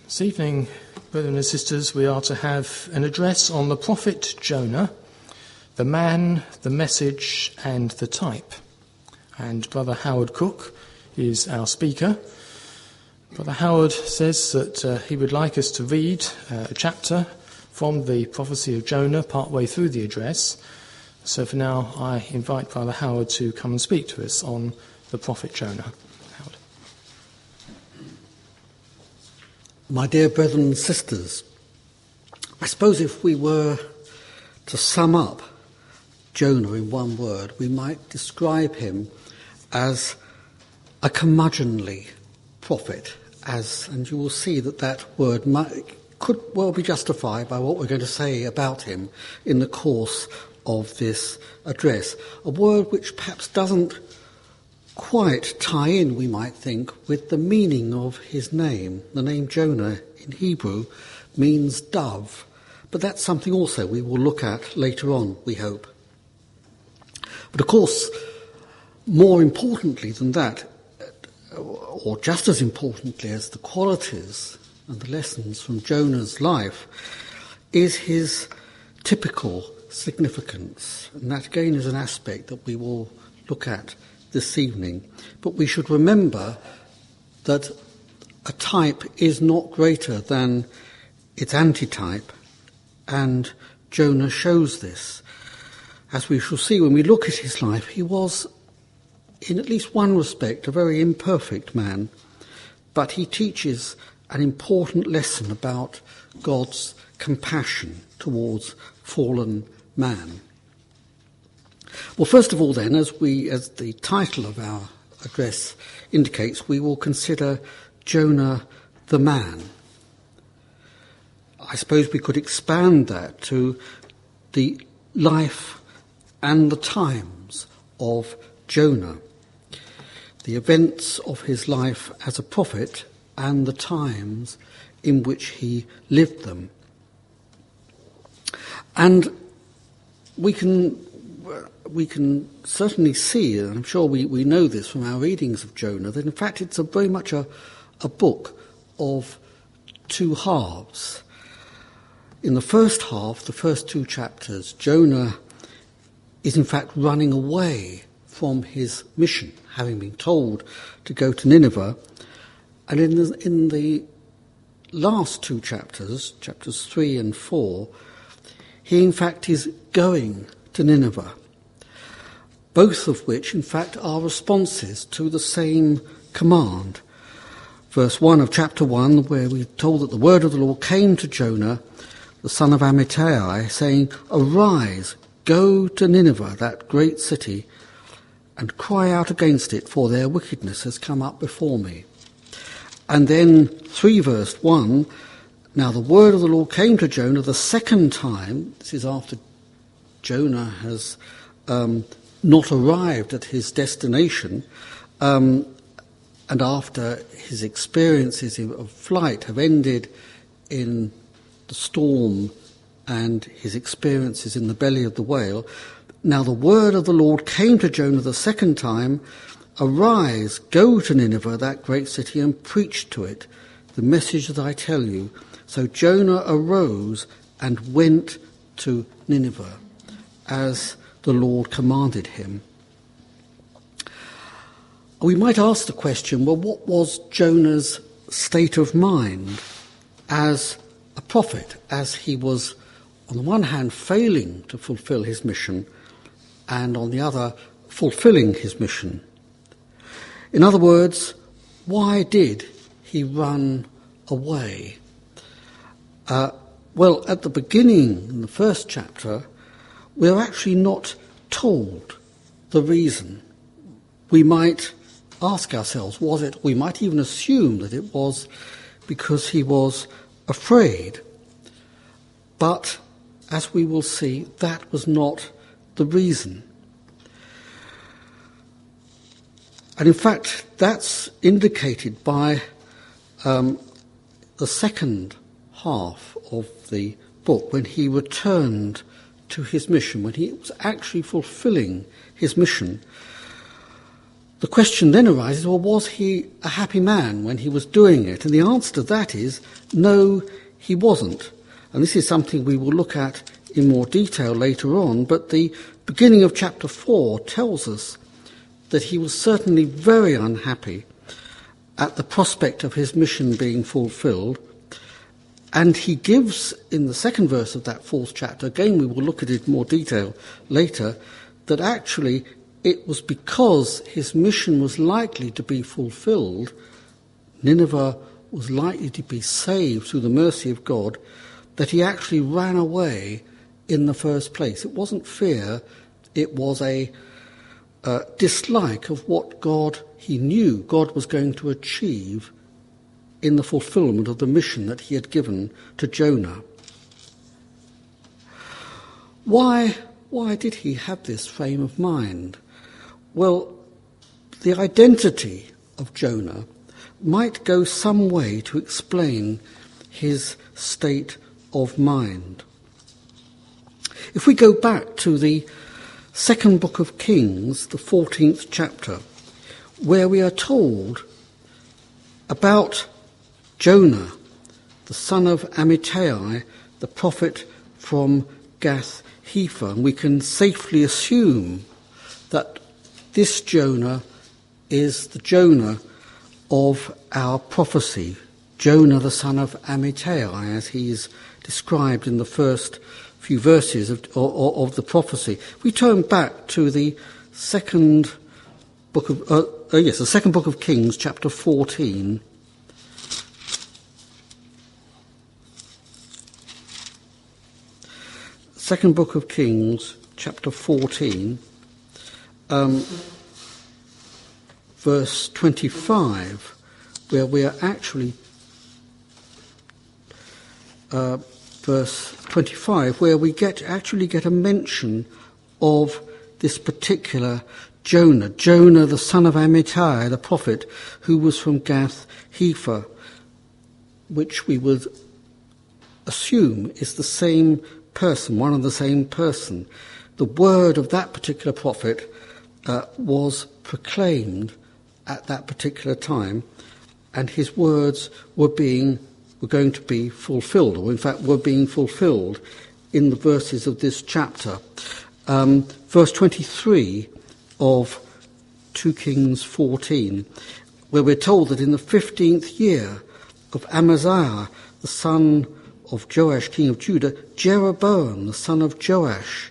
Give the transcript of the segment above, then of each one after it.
This evening, brothers and sisters, we are to have an address on the prophet Jonah, the man, the message and the type. And Brother Howard Cook is our speaker. Brother Howard says that he would like us to read a chapter from the prophecy of Jonah partway through the address. So for now, I invite Brother Howard to come and speak to us on the prophet Jonah. Howard. My dear brethren and sisters, I suppose if we were to sum up Jonah in one word, we might describe him as a curmudgeonly prophet, and you will see that word could well be justified by what we're going to say about him in the course of this address. A word which perhaps doesn't quite tie in, we might think, with the meaning of his name. The name Jonah in Hebrew means dove, but that's something also we will look at later on, we hope. But of course, more importantly than that, or just as importantly as the qualities and the lessons from Jonah's life, is his typical significance. And that again is an aspect that we will look at this evening. But we should remember that a type is not greater than its antitype, and Jonah shows this. As we shall see when we look at his life, he was, in at least one respect, a very imperfect man, but he teaches an important lesson about God's compassion towards fallen man. Well, first of all then, as the title of our address indicates, we will consider Jonah the man. I suppose we could expand that to the life and the times of Jonah, the events of his life as a prophet and the times in which he lived them. And we can certainly see, and I'm sure we know this from our readings of Jonah, that in fact it's very much a book of two halves. In the first half, the first two chapters, Jonah is in fact running away from his mission, having been told to go to Nineveh. And in the last two chapters, chapters 3 and 4, he in fact is going to Nineveh, both of which in fact are responses to the same command. Verse 1 of chapter 1, where we're told that the word of the Lord came to Jonah, the son of Amittai, saying, "Arise, go to Nineveh, that great city, and cry out against it, for their wickedness has come up before me." And then 3 verse 1, now the word of the Lord came to Jonah the second time. This is after Jonah has not arrived at his destination, and after his experiences of flight have ended in the storm and his experiences in the belly of the whale. Now the word of the Lord came to Jonah the second time, "Arise, go to Nineveh, that great city, and preach to it the message that I tell you." So Jonah arose and went to Nineveh, as the Lord commanded him. We might ask the question, well, what was Jonah's state of mind as a prophet, as he was, on the one hand, failing to fulfill his mission, and on the other, fulfilling his mission? In other words, why did he run away? Well, at the beginning, in the first chapter, we're actually not told the reason. We might ask ourselves, we might even assume that it was because he was afraid. But, as we will see, that was not the reason. And in fact, that's indicated by the second half of the book, when he returned to his mission, when he was actually fulfilling his mission. the question then arises, well, was he a happy man when he was doing it? And the answer to that is, no, he wasn't. And this is something we will look at in more detail later on, but the beginning of chapter 4 tells us that he was certainly very unhappy at the prospect of his mission being fulfilled. And he gives, in the second verse of that 4th chapter, again we will look at it in more detail later, that actually it was because his mission was likely to be fulfilled, Nineveh was likely to be saved through the mercy of God, that he actually ran away in the first place. It wasn't fear, it was a dislike of what he knew God was going to achieve in the fulfillment of the mission that he had given to Jonah. Why did he have this frame of mind? Well, the identity of Jonah might go some way to explain his state of mind. If we go back to the second book of Kings, the 14th chapter, where we are told about Jonah, the son of Amittai, the prophet from Gath-hepher, and we can safely assume that this Jonah is the Jonah of our prophecy, Jonah the son of Amittai, as he is described in the first few verses of the prophecy. We turn back to the second book of Kings, chapter 14. Second book of Kings, chapter 14, verse 25, where we are actually verse 25, where we actually get a mention of this particular Jonah the son of Amittai, the prophet, who was from Gath-hepher, which we would assume is the same person, one and the same person. The word of that particular prophet was proclaimed at that particular time, and his words were going to be fulfilled, or in fact were being fulfilled in the verses of this chapter. Verse 23 of 2 Kings 14, where we're told that in the 15th year of Amaziah, the son of Joash, king of Judah, Jeroboam, the son of Joash,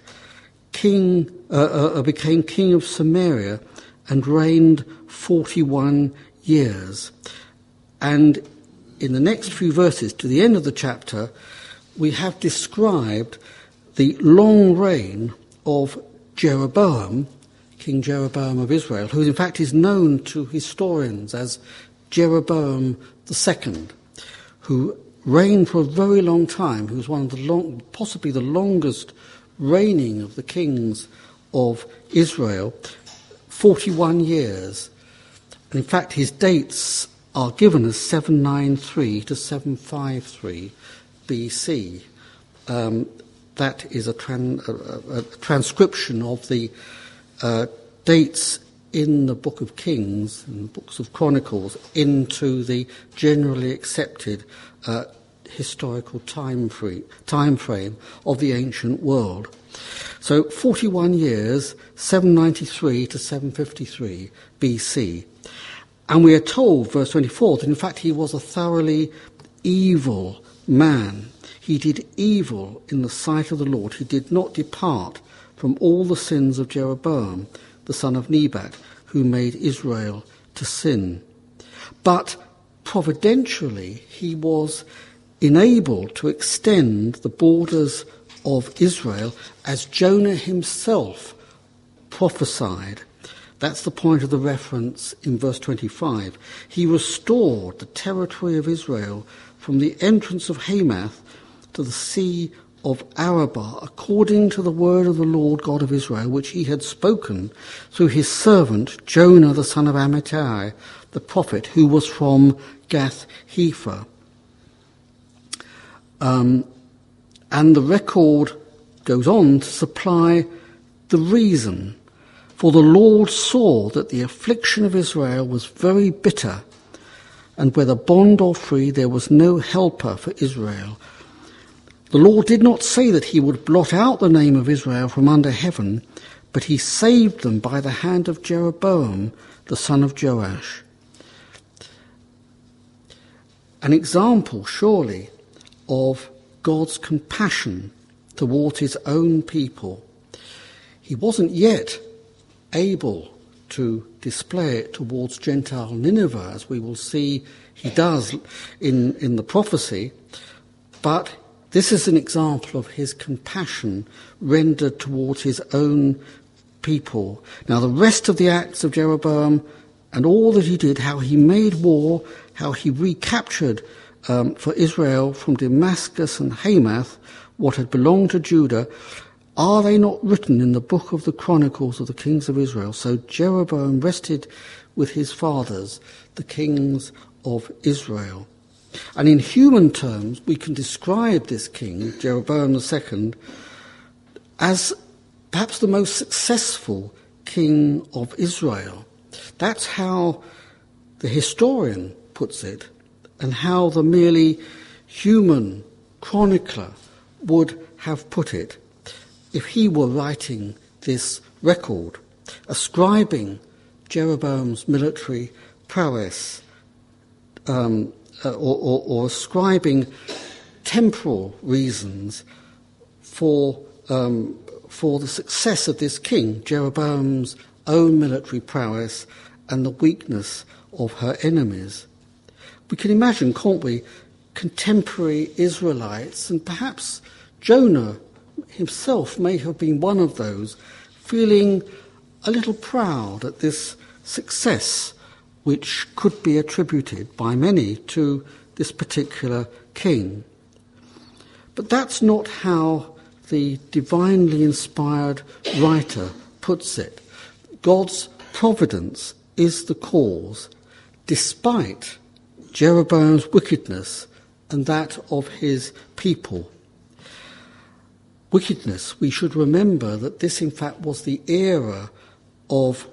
became king of Samaria and reigned 41 years. And in the next few verses, to the end of the chapter, we have described the long reign of Jeroboam, King Jeroboam of Israel, who in fact is known to historians as Jeroboam II, who reigned for a very long time, who was one of the possibly the longest reigning of the kings of Israel, 41 years. And in fact, his dates are given as 793 to 753 BC. That is a transcription of the dates in the Book of Kings and the books of Chronicles into the generally accepted historical time frame of the ancient world. So 41 years, 793 to 753 BC. And we are told, verse 24, that in fact he was a thoroughly evil man. He did evil in the sight of the Lord. He did not depart from all the sins of Jeroboam, the son of Nebat, who made Israel to sin. But providentially, he was enabled to extend the borders of Israel as Jonah himself prophesied. That's the point of the reference in verse 25. He restored the territory of Israel from the entrance of Hamath to the sea of Arabah, according to the word of the Lord God of Israel, which he had spoken through his servant Jonah the son of Amittai, the prophet, who was from Gath-hepher. And the record goes on to supply the reason For the Lord saw that the affliction of Israel was very bitter, and whether bond or free there was no helper for Israel. The Lord did not say that he would blot out the name of Israel from under heaven, but he saved them by the hand of Jeroboam, the son of Joash. An example, surely, of God's compassion towards his own people. He wasn't yet able to display it towards Gentile Nineveh, as we will see he does in the prophecy, but this is an example of his compassion rendered towards his own people. Now, the rest of the acts of Jeroboam and all that he did, how he made war, how he recaptured for Israel from Damascus and Hamath what had belonged to Judah, are they not written in the book of the Chronicles of the kings of Israel? So Jeroboam rested with his fathers, the kings of Israel. And in human terms, we can describe this king, Jeroboam II, as perhaps the most successful king of Israel. That's how the historian puts it, and how the merely human chronicler would have put it if he were writing this record, ascribing Jeroboam's military prowess or ascribing temporal reasons for the success of this king, Jeroboam's own military prowess and the weakness of her enemies. We can imagine, can't we, contemporary Israelites, and perhaps Jonah himself may have been one of those, feeling a little proud at this success which could be attributed by many to this particular king. But that's not how the divinely inspired writer puts it. God's providence is the cause, despite Jeroboam's wickedness and that of his people. Wickedness, we should remember that this in fact was the era of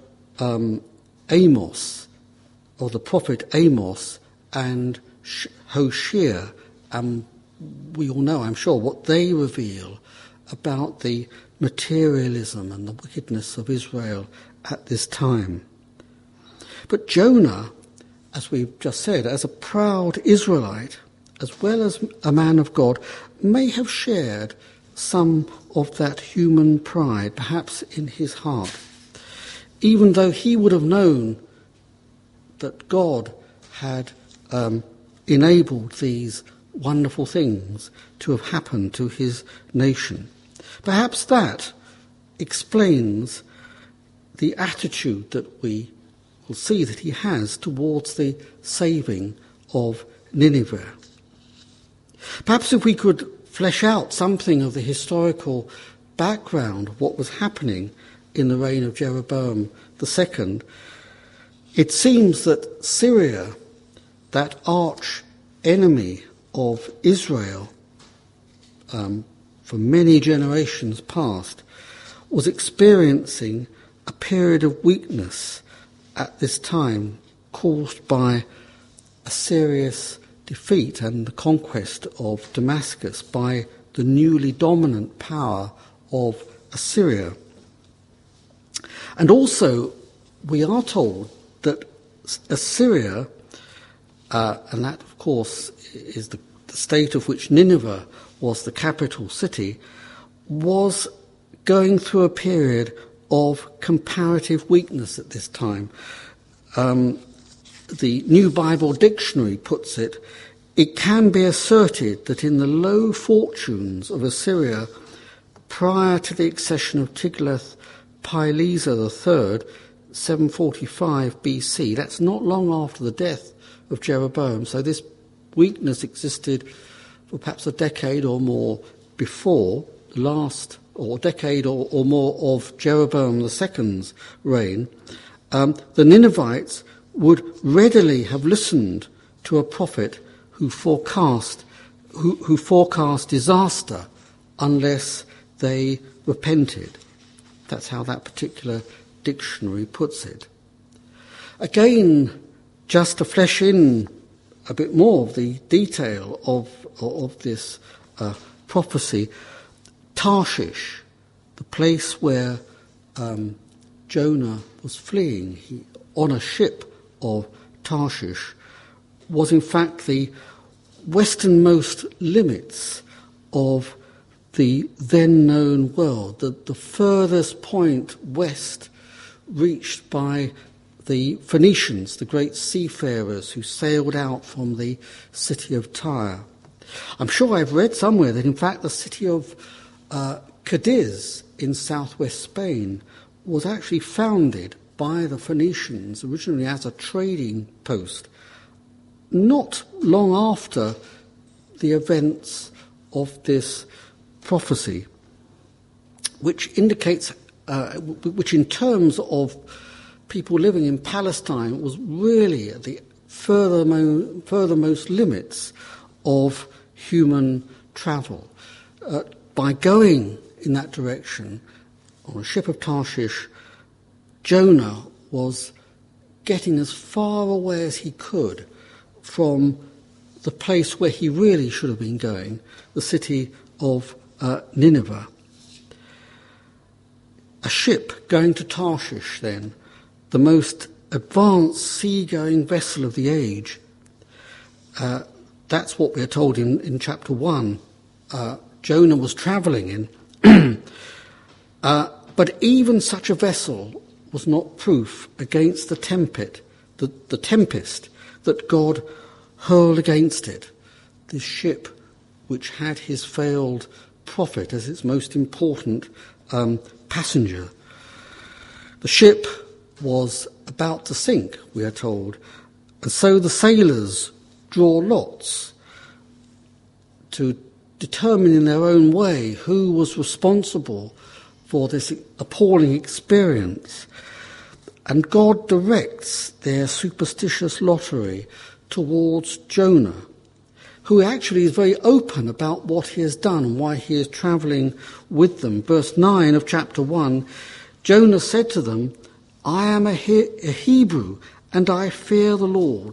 Amos, or the prophet Amos and Hosea, and we all know, I'm sure, what they reveal about the materialism and the wickedness of Israel at this time. But Jonah, as we've just said, as a proud Israelite, as well as a man of God, may have shared some of that human pride, perhaps in his heart, even though he would have known that God had enabled these wonderful things to have happened to his nation. Perhaps that explains the attitude that we will see that he has towards the saving of Nineveh. Perhaps if we could flesh out something of the historical background of what was happening in the reign of Jeroboam II, it seems that Syria, that arch enemy of Israel for many generations past, was experiencing a period of weakness at this time caused by a serious defeat and the conquest of Damascus by the newly dominant power of Assyria. And also, we are told that Assyria, and that of course is the state of which Nineveh was the capital city, was going through a period of comparative weakness at this time. The New Bible Dictionary puts it, it can be asserted that in the low fortunes of Assyria prior to the accession of Tiglath-Pileser III, 745 BC, that's not long after the death of Jeroboam, so this weakness existed for perhaps a decade or more before the last, or decade or more of Jeroboam II's reign. The Ninevites would readily have listened to a prophet who forecast disaster unless they repented. That's how that particular Dictionary puts it. Again, just to flesh in a bit more of the detail of this prophecy, Tarshish, the place where Jonah was fleeing on a ship of Tarshish, was in fact the westernmost limits of the then known world, the furthest point west reached by the Phoenicians, the great seafarers who sailed out from the city of Tyre. I'm sure I've read somewhere that in fact the city of Cadiz in southwest Spain was actually founded by the Phoenicians originally as a trading post, not long after the events of this prophecy, which indicates, which in terms of people living in Palestine was really at the furthermost limits of human travel. By going in that direction on a ship of Tarshish, Jonah was getting as far away as he could from the place where he really should have been going, the city of Nineveh. A ship going to Tarshish, then, the most advanced sea-going vessel of the age. That's what we're told in chapter 1. Jonah was travelling in. But even such a vessel was not proof against the tempest that God hurled against it. This ship, which had his failed prophet as its most important passenger. The ship was about to sink, we are told, and so the sailors draw lots to determine in their own way who was responsible for this appalling experience. And God directs their superstitious lottery towards Jonah, who actually is very open about what he has done and why he is travelling with them. Verse 9 of chapter 1, Jonah said to them, "I am a Hebrew, and I fear the Lord,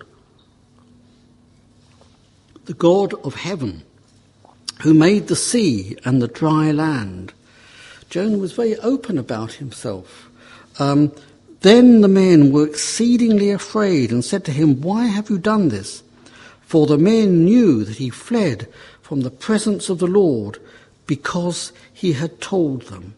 the God of heaven, who made the sea and the dry land." Jonah was very open about himself. Then the men were exceedingly afraid and said to him, "Why have you done this?" For the men knew that he fled from the presence of the Lord because he had told them.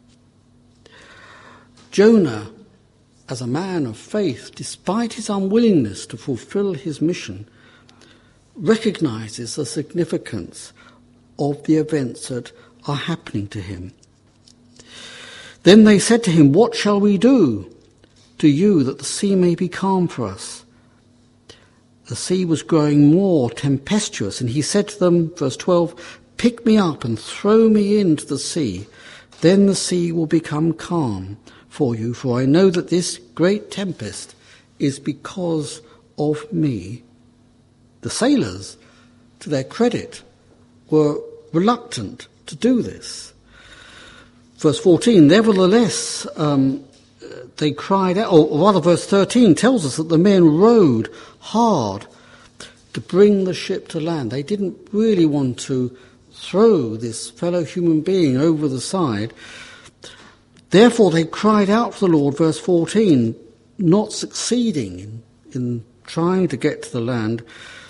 Jonah, as a man of faith, despite his unwillingness to fulfill his mission, recognizes the significance of the events that are happening to him. Then they said to him, "What shall we do to you that the sea may be calm for us?" The sea was growing more tempestuous, and he said to them, verse 12, "Pick me up and throw me into the sea. Then the sea will become calm for you, for I know that this great tempest is because of me." The sailors, to their credit, were reluctant to do this. Verse 14, nevertheless, they cried out, or rather verse 13 tells us that the men rowed hard to bring the ship to land. They didn't really want to throw this fellow human being over the side. Therefore they cried out to the Lord, verse 14, not succeeding in trying to get to the land.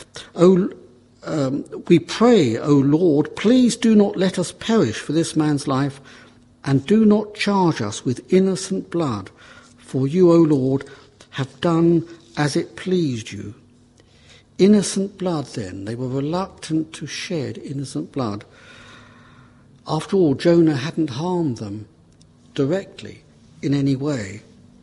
We pray, O Lord, please do not let us perish for this man's life, and do not charge us with innocent blood, for you, O Lord, have done as it pleased you. Innocent blood, then. They were reluctant to shed innocent blood. After all, Jonah hadn't harmed them directly in any way.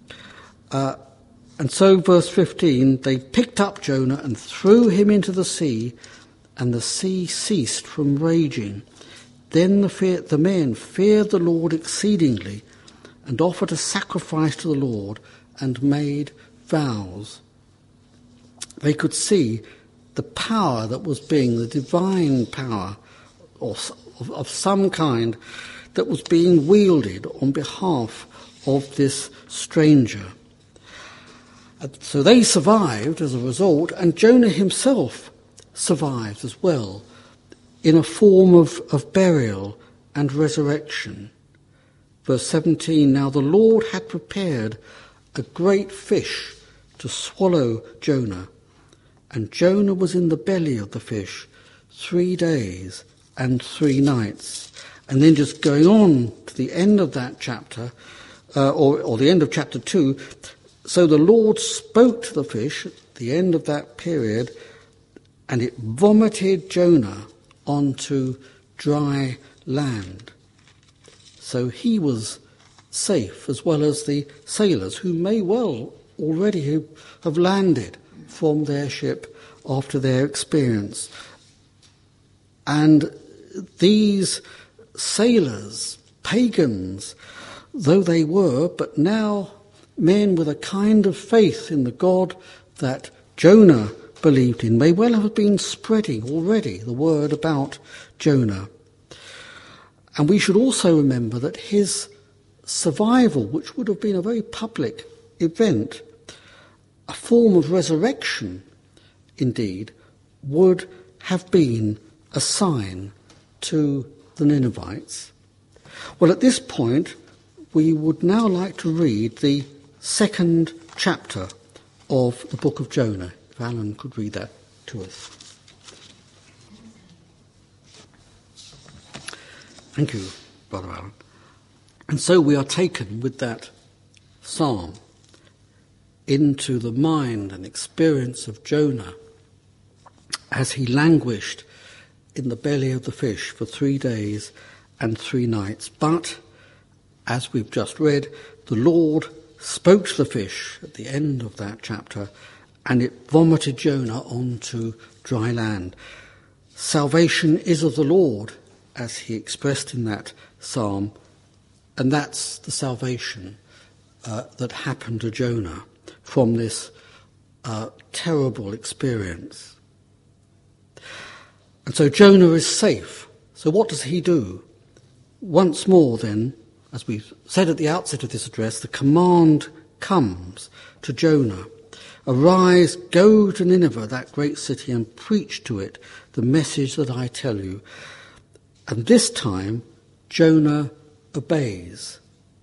And so, verse 15, they picked up Jonah and threw him into the sea, and the sea ceased from raging. Then the men feared the Lord exceedingly, and offered a sacrifice to the Lord, and made vows. They could see the power that was being, the divine power of some kind, that was being wielded on behalf of this stranger. So they survived as a result, and Jonah himself survived as well in a form of burial and resurrection. Verse 17, now the Lord had prepared a great fish to swallow Jonah, and Jonah was in the belly of the fish 3 days and 3 nights. And then just going on to the end of that chapter, or the end of chapter 2, so the Lord spoke to the fish at the end of that period, and it vomited Jonah onto dry land. So he was safe, as well as the sailors, who may well already have landed from their ship after their experience. And these sailors, pagans though they were, but now men with a kind of faith in the God that Jonah believed in, may well have been spreading already the word about Jonah. And we should also remember that his survival, which would have been a very public event, a form of resurrection indeed, would have been a sign to the Ninevites. Well, at this point, we would now like to read the 2nd chapter of the book of Jonah. If Alan could read that to us. Thank you, Brother Alan. And so we are taken with that psalm into the mind and experience of Jonah as he languished in the belly of the fish for 3 days and 3 nights. But, as we've just read, the Lord spoke to the fish at the end of that chapter, and it vomited Jonah onto dry land. Salvation is of the Lord, as he expressed in that psalm, and that's the salvation that happened to Jonah from this terrible experience. And so Jonah is safe. So what does he do? Once more then, as we said at the outset of this address, the command comes to Jonah. Arise, go to Nineveh, that great city, and preach to it the message that I tell you. And this time, Jonah obeys.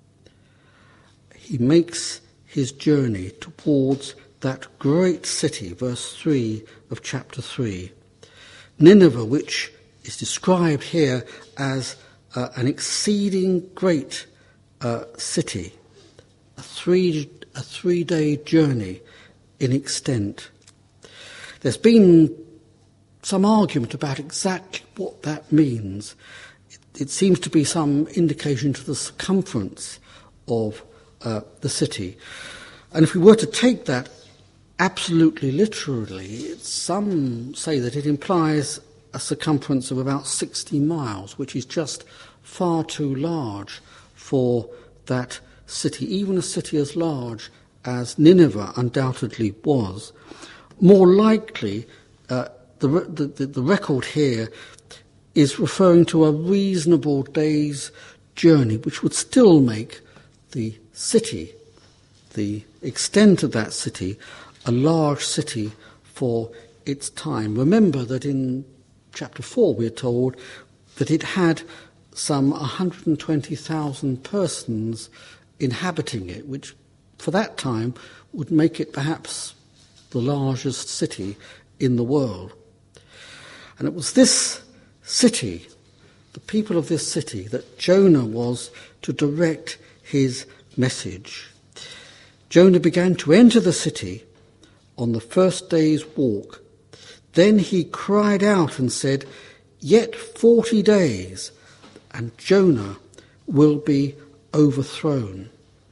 He makes his journey towards that great city, verse 3 of chapter 3. Nineveh, which is described here as an exceeding great city, a three-day journey in extent. There's been some argument about exactly what that means. It seems to be some indication to the circumference of the city. And if we were to take that absolutely literally, some say that it implies a circumference of about 60 miles, which is just far too large for that city, even a city as large as Nineveh undoubtedly was. More likely, the record here is referring to a reasonable day's journey, which would still make the city, the extent of that city, a large city for its time. Remember that in chapter 4 we are told that it had some 120,000 persons inhabiting it, which for that time would make it perhaps the largest city in the world. And it was this city, the people of this city, that Jonah was to direct his message. Jonah began to enter the city on the first day's walk. Then he cried out and said, "Yet 40 days, and Jonah will be overthrown."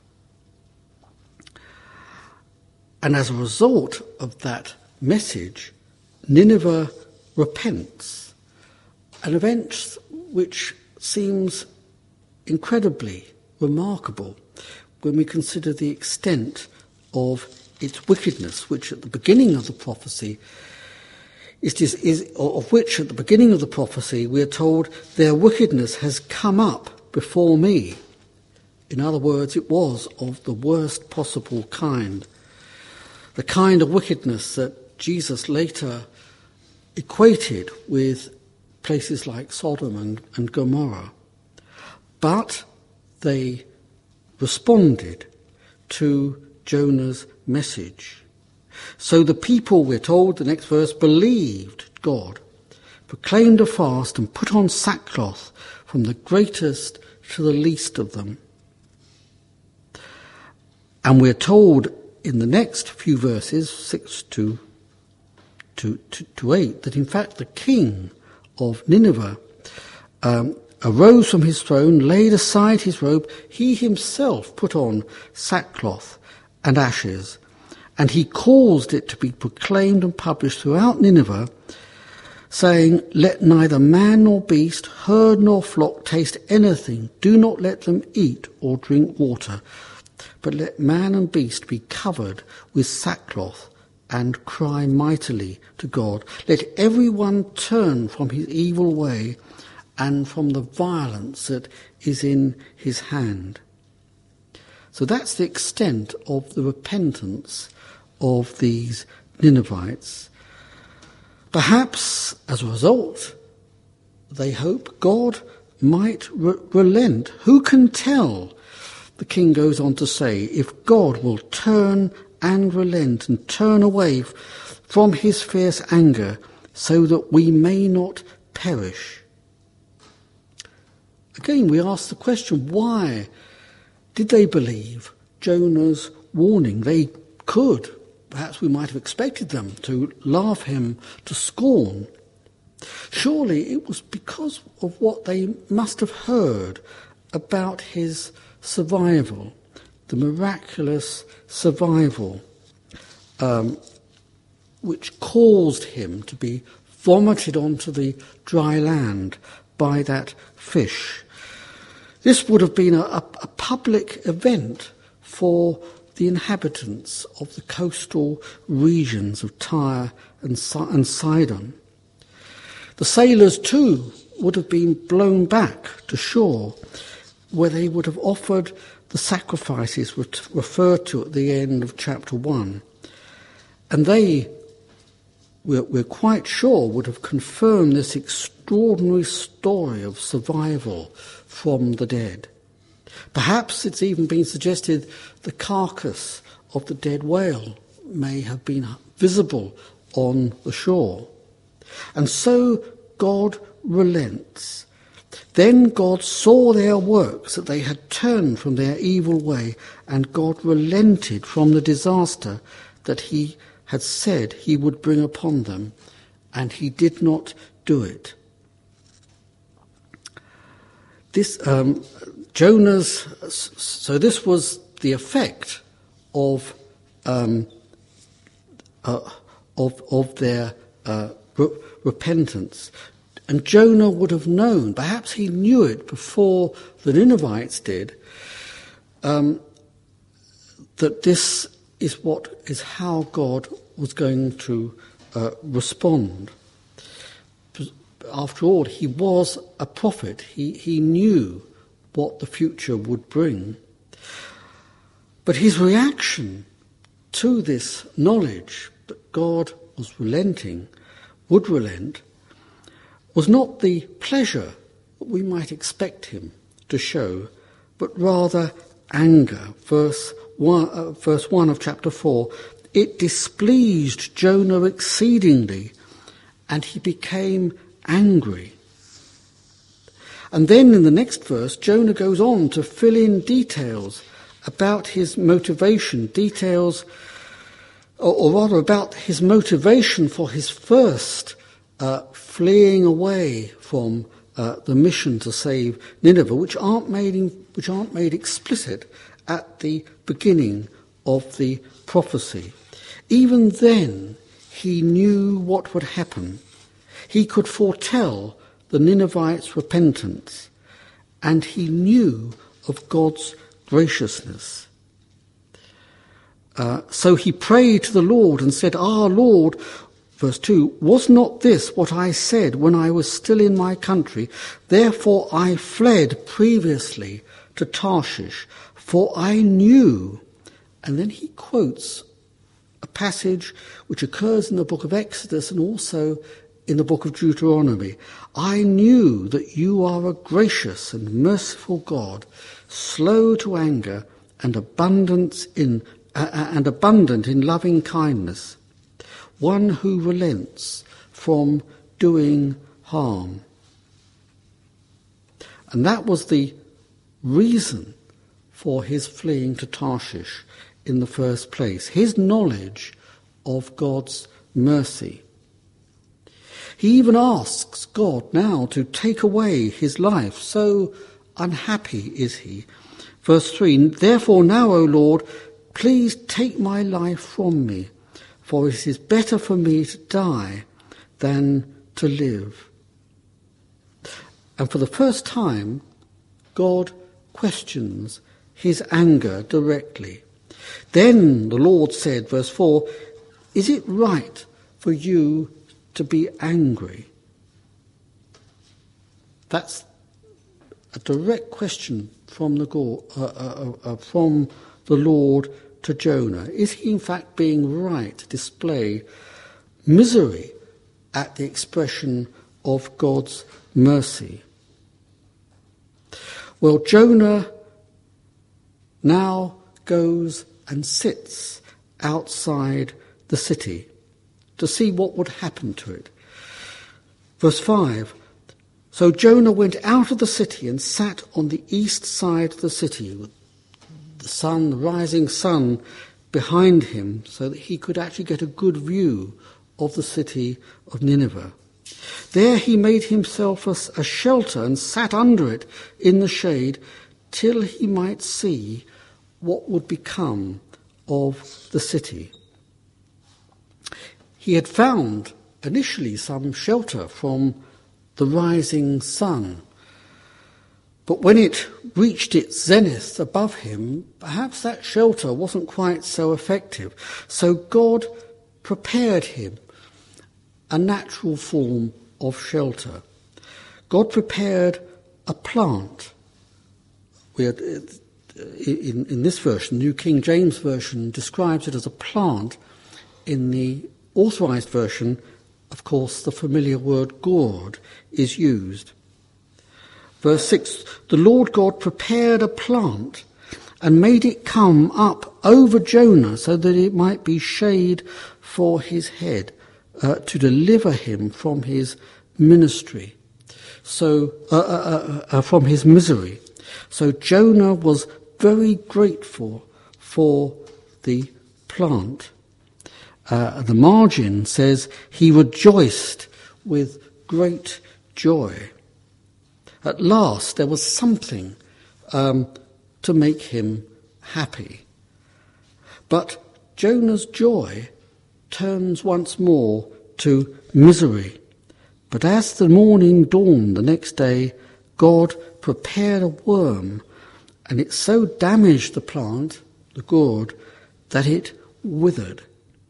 And as a result of that message, Nineveh repents, an event which seems incredibly remarkable when we consider the extent of its wickedness, which at the beginning of the prophecy we are told, their wickedness has come up before me. In other words, it was of the worst possible kind. The kind of wickedness that Jesus later equated with places like Sodom and Gomorrah. But they responded to Jonah's message. So the people, we're told, the next verse, believed God, proclaimed a fast and put on sackcloth from the greatest to the least of them. And we're told in the next few verses, 6 to 8, that in fact the king of Nineveh arose from his throne, laid aside his robe. He himself put on sackcloth and ashes, and he caused it to be proclaimed and published throughout Nineveh, saying, "Let neither man nor beast, herd nor flock taste anything. Do not let them eat or drink water, but let man and beast be covered with sackcloth and cry mightily to God. Let everyone turn from his evil way and from the violence that is in his hand." So that's the extent of the repentance of these Ninevites. Perhaps, as a result, they hope God might relent. Who can tell, the king goes on to say, if God will turn and relent and turn away from his fierce anger so that we may not perish. Again, we ask the question, why did they believe Jonah's warning? They could, perhaps we might have expected them to laugh him to scorn. Surely it was because of what they must have heard about his survival, the miraculous survival, which caused him to be vomited onto the dry land by that fish. This would have been a public event for the inhabitants of the coastal regions of Tyre and Sidon. The sailors too would have been blown back to shore, where they would have offered the sacrifices referred to at the end of chapter 1. And they, we're quite sure, would have confirmed this extraordinary story of survival from the dead. Perhaps it's even been suggested the carcass of the dead whale may have been visible on the shore. And so God relents. Then God saw their works, that they had turned from their evil way, and God relented from the disaster that he had said he would bring upon them, and he did not do it. This so this was the effect of their repentance. And Jonah would have known, perhaps he knew it before the Ninevites did, that this is how God was going to respond. After all, he was a prophet. He knew what the future would bring. But his reaction to this knowledge that God was relenting, would relent, was not the pleasure that we might expect him to show, but rather anger. Verse 1 of chapter 4, "It displeased Jonah exceedingly, and he became angry." And then in the next verse, Jonah goes on to fill in details about his motivation, or rather about his motivation for his first fleeing away from the mission to save Nineveh, which aren't made explicit at the beginning of the prophecy. Even then, he knew what would happen. He could foretell the Ninevites' repentance, and he knew of God's graciousness. So he prayed to the Lord and said, "Ah, Lord," verse 2, "was not this what I said when I was still in my country? Therefore I fled previously to Tarshish, for I knew. And then he quotes a passage which occurs in the book of Exodus and also in the book of Deuteronomy. I knew that you are a gracious and merciful God, slow to anger and abundant in loving kindness, one who relents from doing harm. And that was the reason for his fleeing to Tarshish in the first place, his knowledge of God's mercy. He even asks God now to take away his life, so unhappy is he. Verse 3, therefore now, O Lord, please take my life from me, for it is better for me to die than to live. And for the first time, God questions his anger directly. Then the Lord said, verse 4, is it right for you to be angry? That's a direct question from the Lord to Jonah. Is he in fact being right to display misery at the expression of God's mercy? Well, Jonah now goes and sits outside the city to see what would happen to it. Verse 5, so Jonah went out of the city and sat on the east side of the city with the rising sun behind him, so that he could actually get a good view of the city of Nineveh. There he made himself a shelter and sat under it in the shade till he might see what would become of the city. He had found initially some shelter from the rising sun, but when it reached its zenith above him, perhaps that shelter wasn't quite so effective. So God prepared him a natural form of shelter. God prepared a plant. In this version, New King James Version describes it as a plant. In the Authorized Version, of course, the familiar word gourd is used. Verse 6, the Lord God prepared a plant and made it come up over Jonah so that it might be shade for his head, to deliver him from his ministry, from his misery. So Jonah was very grateful for the plant. The margin says he rejoiced with great joy. At last there was something to make him happy. But Jonah's joy turns once more to misery. But as the morning dawned the next day, God prepared a worm, and it so damaged the plant, the gourd, that it withered.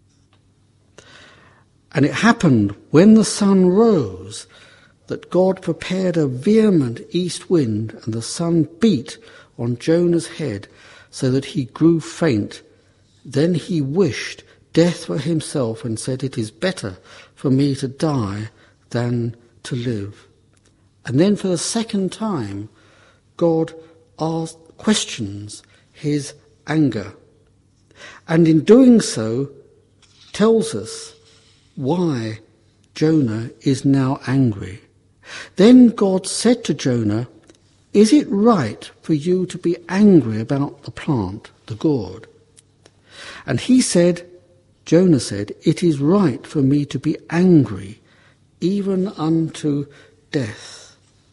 And it happened when the sun rose that God prepared a vehement east wind, and the sun beat on Jonah's head so that he grew faint. Then he wished death for himself and said, it is better for me to die than to live. And then for the second time, God questions his anger. And in doing so, tells us why Jonah is now angry. Then God said to Jonah, is it right for you to be angry about the plant, the gourd? And Jonah said, it is right for me to be angry, even unto death.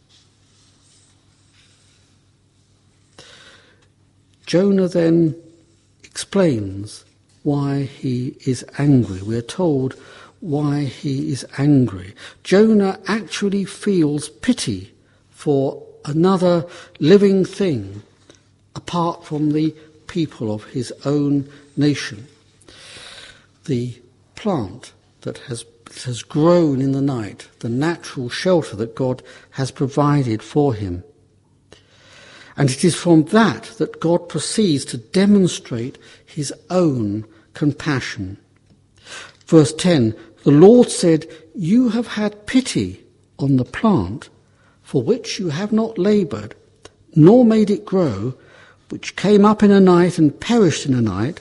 Jonah then explains why he is angry. We're told why he is angry. Jonah actually feels pity for another living thing apart from the people of his own nation. The plant that has grown in the night, the natural shelter that God has provided for him. And it is from that God proceeds to demonstrate his own compassion. Verse 10, the Lord said, "You have had pity on the plant for which you have not laboured, nor made it grow, which came up in a night and perished in a night."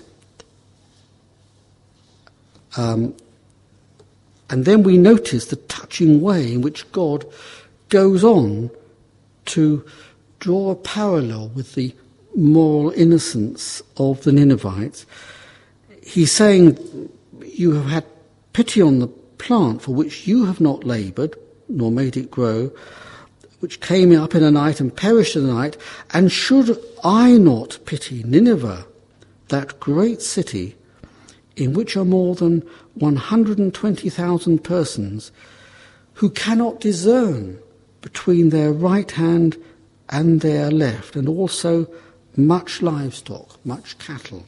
And then we notice the touching way in which God goes on to draw a parallel with the moral innocence of the Ninevites. He's saying, "You have had pity on the plant for which you have not laboured, nor made it grow, which came up in a night and perished in a night. And should I not pity Nineveh, that great city, in which are more than 120,000 persons, who cannot discern between their right hand and their left, and also much livestock, much cattle."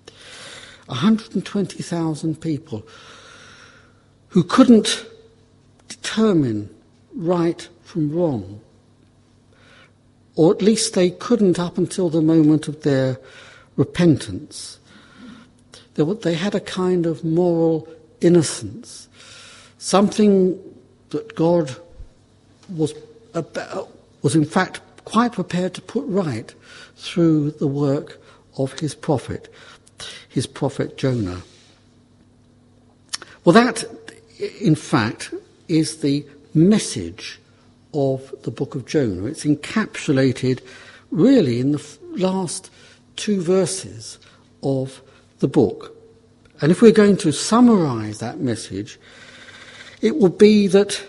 120,000 people who couldn't determine right from wrong, or at least they couldn't up until the moment of their repentance. They had a kind of moral innocence, something that God was in fact quite prepared to put right through the work of his prophet Jonah. Well, that, in fact, is the message of the book of Jonah. It's encapsulated really in the last two verses of the book. And if we're going to summarise that message, it will be that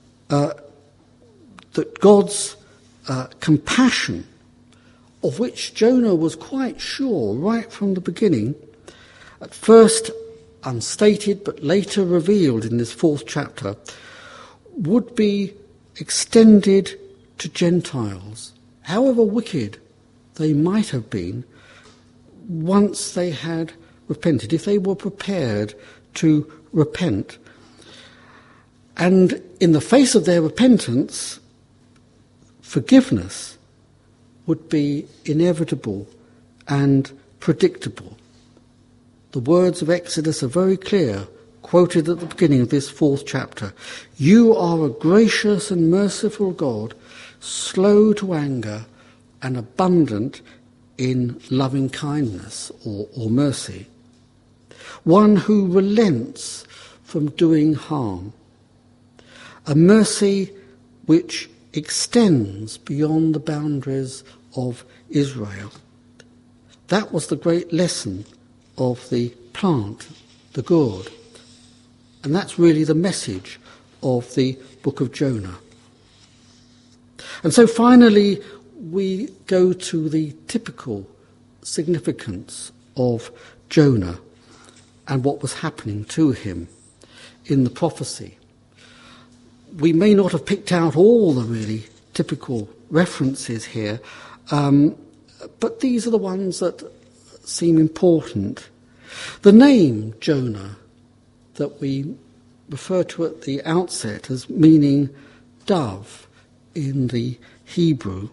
God's compassion, of which Jonah was quite sure right from the beginning, at first unstated but later revealed in this fourth chapter, would be extended to Gentiles, however wicked they might have been, once they had repented, if they were prepared to repent. And in the face of their repentance, forgiveness would be inevitable and predictable. The words of Exodus are very clear, quoted at the beginning of this fourth chapter. "You are a gracious and merciful God, slow to anger and abundant in loving kindness or mercy. One who relents from doing harm. A mercy which extends beyond the boundaries of Israel." That was the great lesson of the plant, the gourd. And that's really the message of the book of Jonah. And so finally, we go to the typical significance of Jonah and what was happening to him in the prophecy. We may not have picked out all the really typical references here, but these are the ones that seem important. The name Jonah that we refer to at the outset as meaning dove in the Hebrew.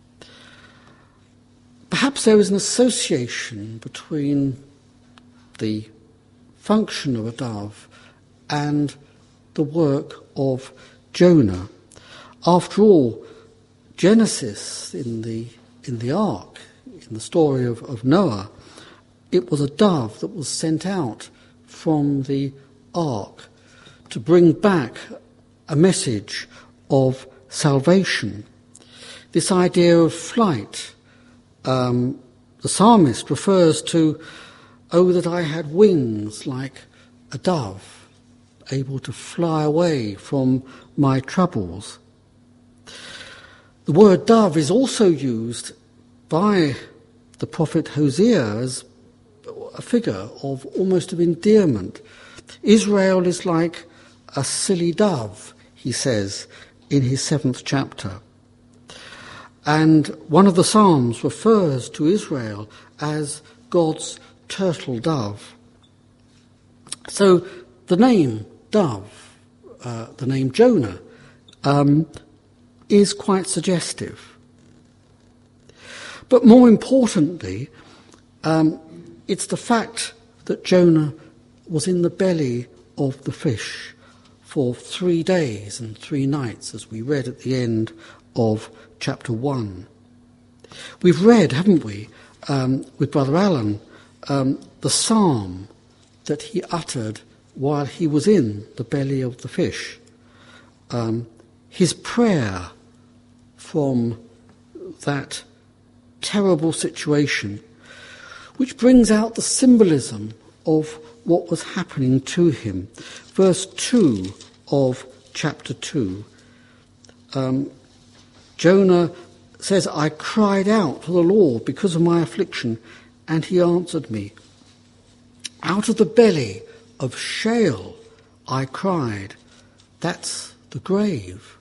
Perhaps there is an association between the function of a dove and the work of Jonah. After all, Genesis in the ark, in the story of Noah, it was a dove that was sent out from the ark to bring back a message of salvation. This idea of flight, the psalmist refers to, "Oh, that I had wings like a dove, able to fly away from my troubles." The word dove is also used by the prophet Hosea as a figure of almost of endearment. Israel is like a silly dove, he says in his 7th chapter. And one of the Psalms refers to Israel as God's turtle dove. So the name dove, the name Jonah, is quite suggestive. But more importantly, it's the fact that Jonah was in the belly of the fish for 3 days and 3 nights, as we read at the end of chapter 1. We've read, haven't we, with Brother Alan, the psalm that he uttered while he was in the belly of the fish. His prayer from that terrible situation, which brings out the symbolism of what was happening to him. Verse 2 of chapter 2. Jonah says, I cried out to the Lord because of my affliction, and he answered me. Out of the belly of Sheol I cried. That's the grave.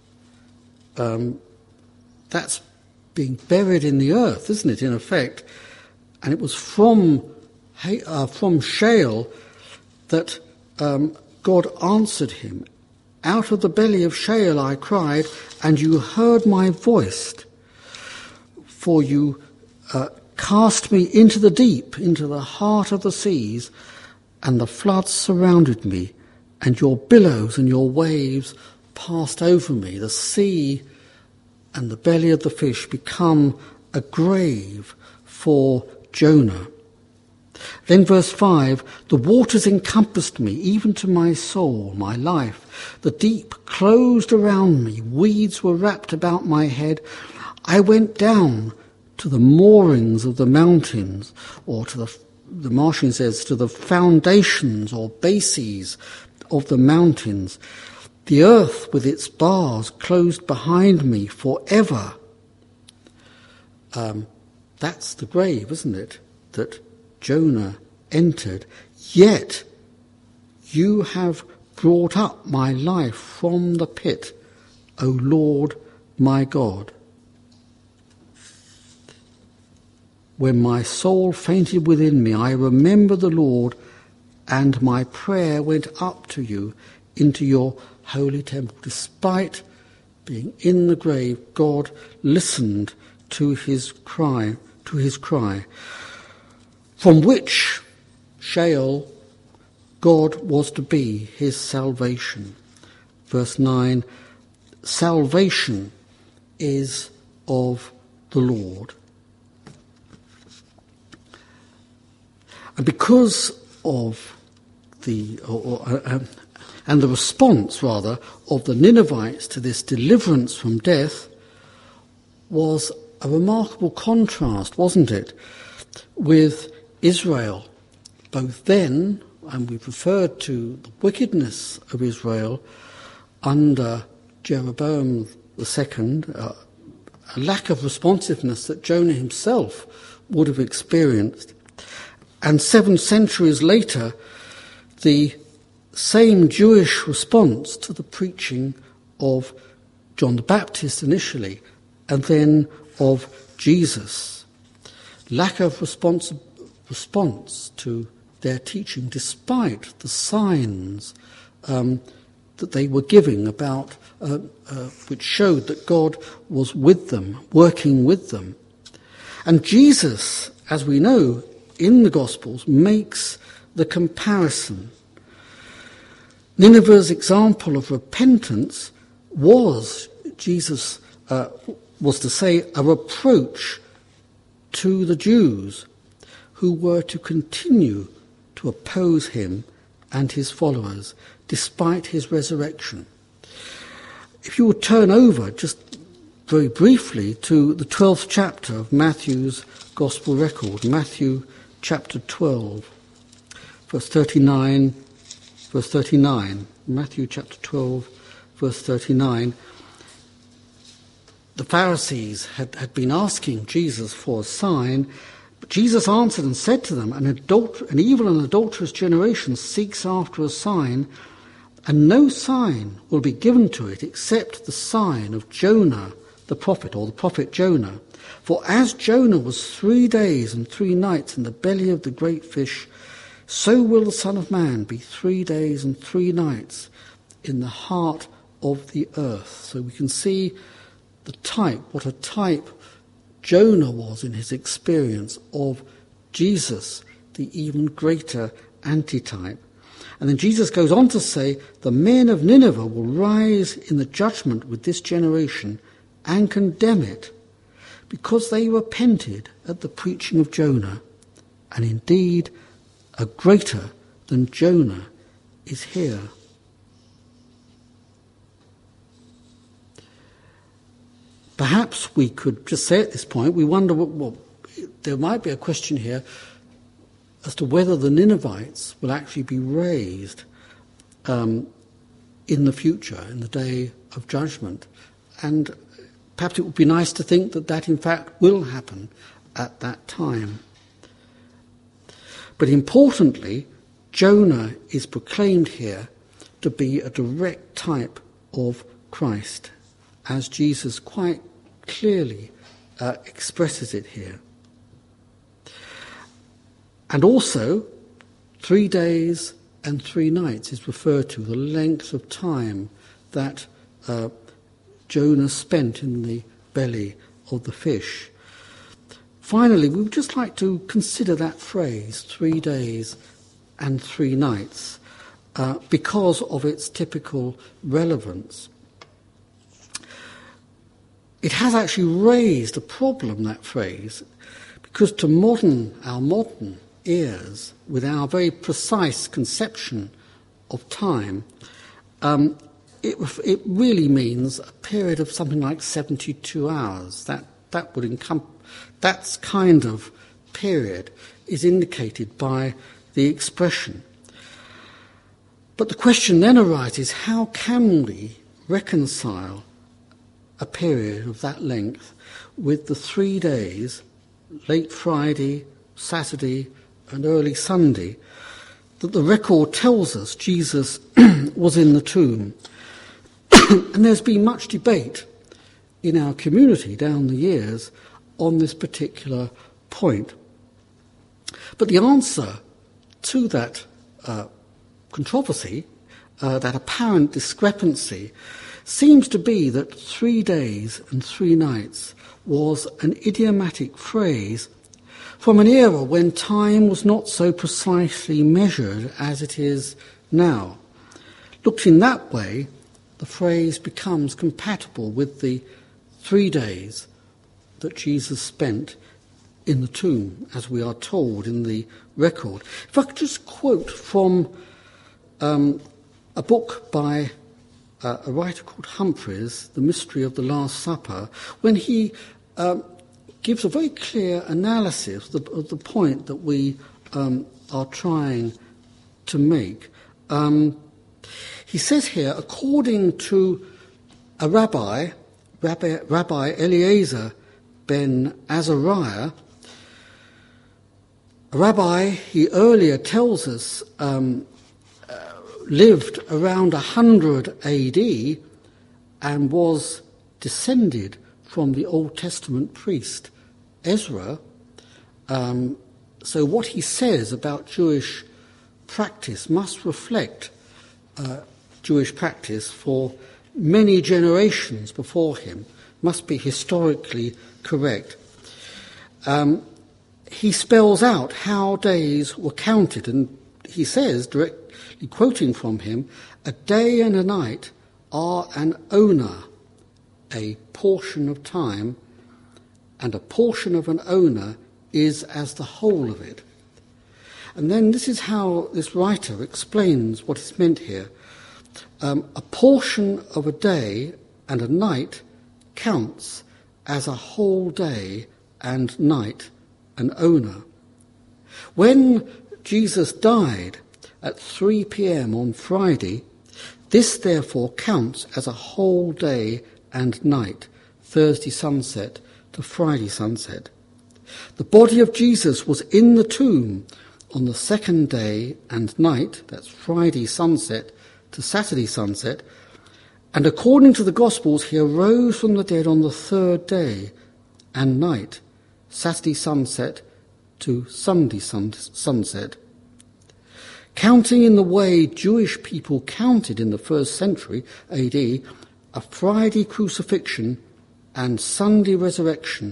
That's being buried in the earth, isn't it, in effect? And it was from Sheol that God answered him. Out of the belly of Sheol I cried, and you heard my voice. For you cast me into the deep, into the heart of the seas, and the floods surrounded me, and your billows and your waves passed over me. The sea and the belly of the fish become a grave for Jonah. Then verse 5, the waters encompassed me, even to my soul, my life. The deep closed around me, weeds were wrapped about my head. I went down to the moorings of the mountains, or to the Martian says, to the foundations or bases of the mountains. The earth with its bars closed behind me forever. That's the grave, isn't it, that Jonah entered. Yet you have brought up my life from the pit, O Lord my God. When my soul fainted within me, I remembered the Lord, and my prayer went up to you into your holy temple. Despite being in the grave, God listened to his cry, from which Sheol God was to be his salvation. Verse 9, salvation is of the Lord. And because of the response, rather, of the Ninevites to this deliverance from death was a remarkable contrast, wasn't it, with Israel, both then, and we've referred to the wickedness of Israel under Jeroboam II, a lack of responsiveness that Jonah himself would have experienced. And 7 centuries later, the same Jewish response to the preaching of John the Baptist initially, and then of Jesus. Lack of response to their teaching, despite the signs that they were giving about, which showed that God was with them, working with them. And Jesus, as we know, in the Gospels, makes the comparison. Nineveh's example of repentance was, Jesus was to say, a reproach to the Jews who were to continue to oppose him and his followers despite his resurrection. If you would turn over just very briefly to the 12th chapter of Matthew's Gospel record, Matthew chapter 12, verse 39, Matthew chapter 12, verse 39. The Pharisees had been asking Jesus for a sign, but Jesus answered and said to them, an evil and adulterous generation seeks after a sign, and no sign will be given to it except the sign of Jonah the prophet, or the prophet Jonah. For as Jonah was 3 days and 3 nights in the belly of the great fish, so will the Son of Man be 3 days and 3 nights in the heart of the earth. So we can see the type, what a type Jonah was in his experience of Jesus, the even greater antitype. And then Jesus goes on to say, the men of Nineveh will rise in the judgment with this generation and condemn it, because they repented at the preaching of Jonah. And indeed, a greater than Jonah is here. Perhaps we could just say at this point, we wonder, well, there might be a question here as to whether the Ninevites will actually be raised in the future, in the day of judgment. And perhaps it would be nice to think that that in fact will happen at that time. But importantly, Jonah is proclaimed here to be a direct type of Christ, as Jesus quite clearly expresses it here. And also, 3 days and 3 nights is referred to, the length of time that Jonah spent in the belly of the fish. Finally, we would just like to consider that phrase, 3 days and 3 nights, because of its typical relevance. It has actually raised a problem, that phrase, because to our modern ears, with our very precise conception of time, it really means a period of something like 72 hours. That would that kind of period is indicated by the expression. But the question then arises, how can we reconcile a period of that length with the 3 days, late Friday, Saturday, and early Sunday, that the record tells us Jesus was in the tomb? And there's been much debate in our community down the years on this particular point. But the answer to that controversy, that apparent discrepancy, seems to be that 3 days and 3 nights was an idiomatic phrase from an era when time was not so precisely measured as it is now. Looked in that way, the phrase becomes compatible with the 3 days that Jesus spent in the tomb, as we are told in the record. If I could just quote from a book by a writer called Humphreys, The Mystery of the Last Supper, when he gives a very clear analysis of the point that we are trying to make. He says here, according to a Rabbi Eliezer ben Azariah, a rabbi, he earlier tells us, lived around 100 AD and was descended from the Old Testament priest Ezra. So what he says about Jewish practice must reflect Jewish practice for many generations before him, must be historically correct. He spells out how days were counted, and he says, directly quoting from him, a day and a night are an owner, a portion of time, and a portion of an owner is as the whole of it. And then this is how this writer explains what is meant here. A portion of a day and a night counts as a whole day and night, an owner. When Jesus died at 3 p.m. on Friday, this therefore counts as a whole day and night, Thursday sunset to Friday sunset. The body of Jesus was in the tomb on the second day and night, that's Friday sunset to Saturday sunset, and according to the Gospels, he arose from the dead on the third day and night, Saturday sunset to Sunday sunset. Counting in the way Jewish people counted in the 1st century AD, a Friday crucifixion and Sunday resurrection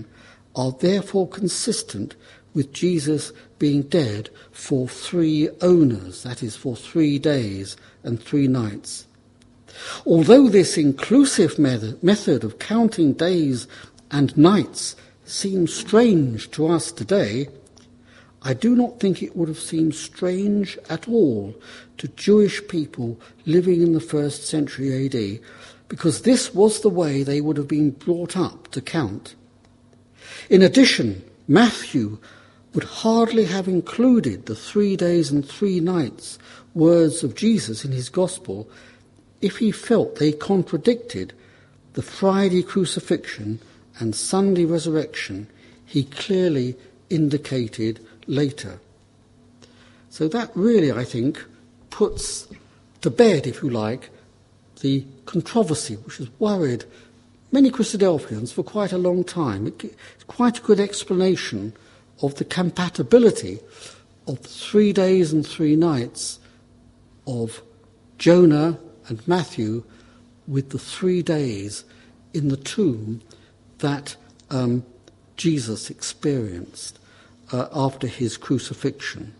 are therefore consistent with Jesus being dead for 3 owners, that is, for 3 days and 3 nights. Although this inclusive method of counting days and nights seems strange to us today, I do not think it would have seemed strange at all to Jewish people living in the 1st century AD, because this was the way they would have been brought up to count. In addition, Matthew would hardly have included the 3 days and 3 nights words of Jesus in his gospel if he felt they contradicted the Friday crucifixion and Sunday resurrection he clearly indicated later. So that really, I think, puts to bed, if you like, the controversy which has worried many Christadelphians for quite a long time. It's quite a good explanation of the compatibility of 3 days and 3 nights of Jonah and Matthew with the 3 days in the tomb that Jesus experienced after his crucifixion.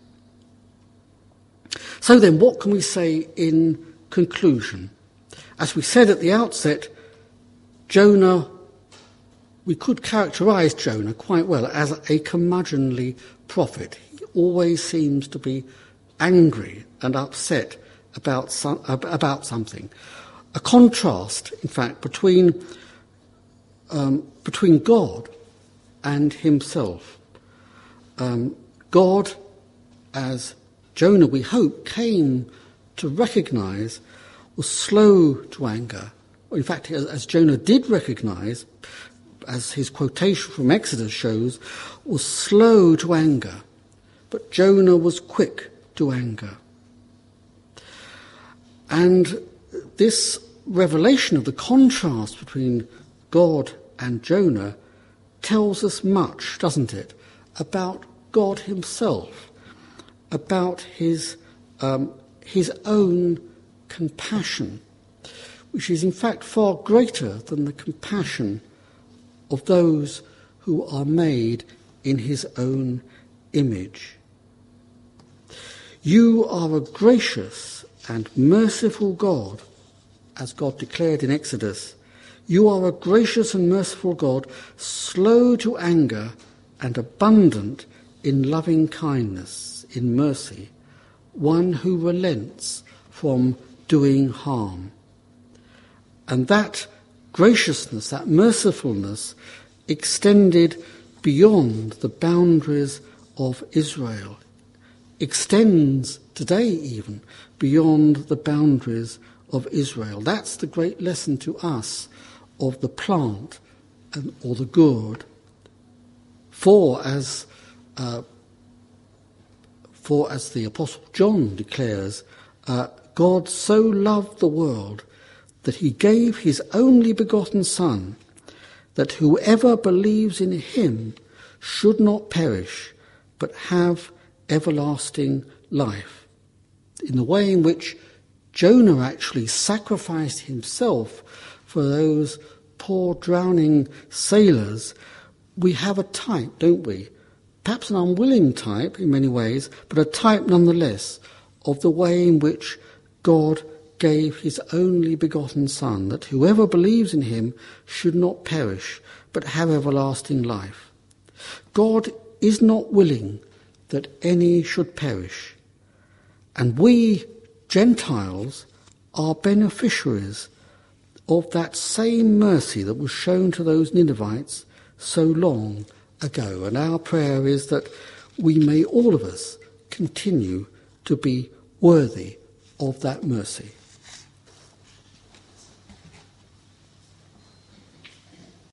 So then, what can we say in conclusion? As we said at the outset, Jonah, we could characterize Jonah quite well as a curmudgeonly prophet. He always seems to be angry and upset about something. A contrast, in fact, between God and himself. God, as Jonah, we hope, came to recognize, was slow to anger. In fact, as Jonah did recognize, as his quotation from Exodus shows, was slow to anger. But Jonah was quick to anger. And this revelation of the contrast between God and Jonah tells us much, doesn't it, about God himself, about his own compassion, which is in fact far greater than the compassion of those who are made in his own image. You are a gracious and merciful God, as God declared in Exodus. You are a gracious and merciful God, slow to anger and abundant in loving kindness, in mercy, one who relents from doing harm. And that graciousness, that mercifulness, extended beyond the boundaries of Israel, extends today even beyond the boundaries of Israel. That's the great lesson to us of the plant or the gourd. For as the Apostle John declares, God so loved the world that he gave his only begotten Son, that whoever believes in him should not perish, but have everlasting life. In the way in which Jonah actually sacrificed himself for those poor drowning sailors, we have a type, don't we? Perhaps an unwilling type in many ways, but a type nonetheless of the way in which God gave his only begotten Son, that whoever believes in him should not perish, but have everlasting life. God is not willing that any should perish, and we, Gentiles, are beneficiaries of that same mercy that was shown to those Ninevites so long ago. And our prayer is that we may, all of us, continue to be worthy of that mercy.